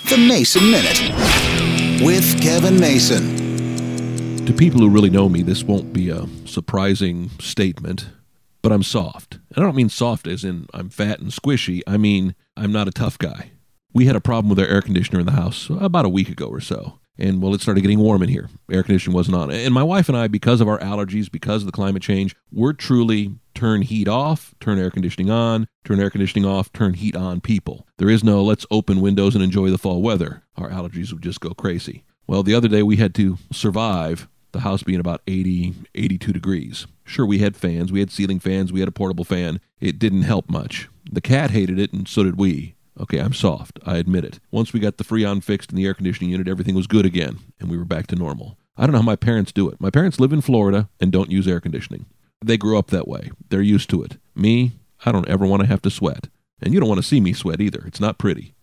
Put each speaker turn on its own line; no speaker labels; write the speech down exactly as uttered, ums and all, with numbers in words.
The Mason Minute with Kevin Mason.
To people who really know me, this won't be a surprising statement, but I'm soft. And I don't mean soft as in I'm fat and squishy. I mean I'm not a tough guy. We had a problem with our air conditioner in the house about a week ago or so. And, well, it started getting warm in here. Air conditioning wasn't on. And my wife and I, because of our allergies, because of the climate change, we're truly turn heat off, turn air conditioning on, turn air conditioning off, turn heat on people. There is no let's open windows and enjoy the fall weather. Our allergies would just go crazy. Well, the other day we had to survive the house being about eighty, eighty-two degrees. Sure, we had fans. We had ceiling fans. We had a portable fan. It didn't help much. The cat hated it, and so did we. Okay, I'm soft. I admit it. Once we got the Freon fixed in the air conditioning unit, everything was good again, and we were back to normal. I don't know how my parents do it. My parents live in Florida and don't use air conditioning. They grew up that way. They're used to it. Me, I don't ever want to have to sweat. And you don't want to see me sweat either. It's not pretty.